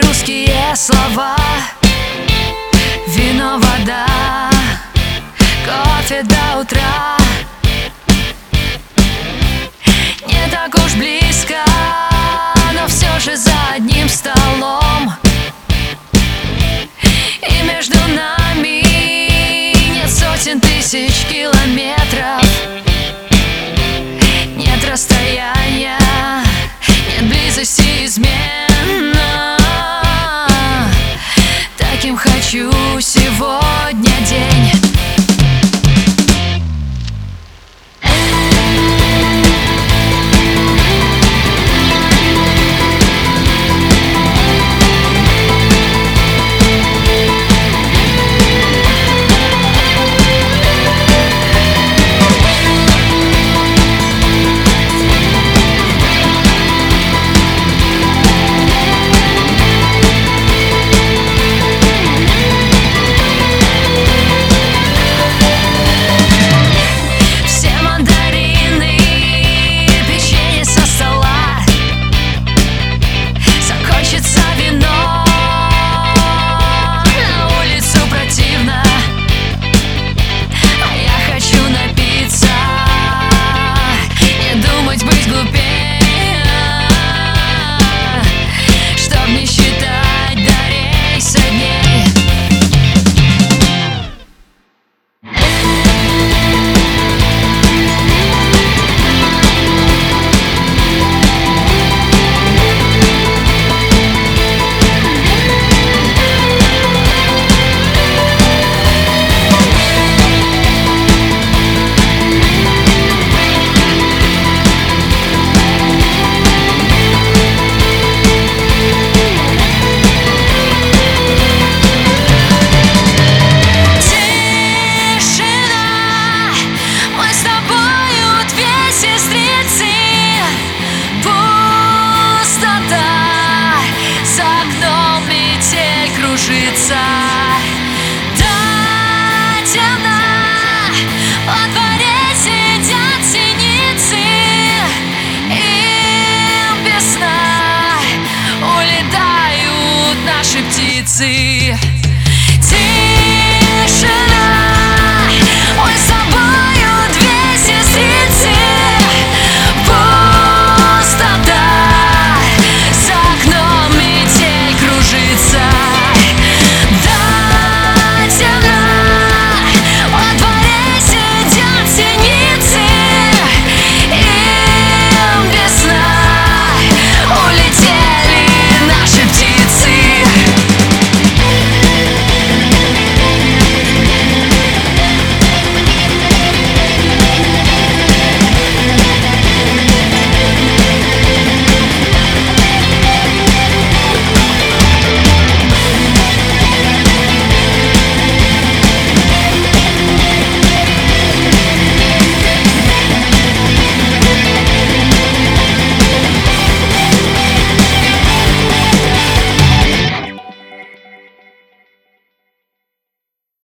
русские слова, вино, вода, кофе до утра. Не так уж близко, но все же за одним столом. И между нами нет сотен тысяч километров, нет расстояния, нет близости измена. Таким хочу сегодня день. Да, темно, во дворе сидят синицы, им без сна улетают наши птицы.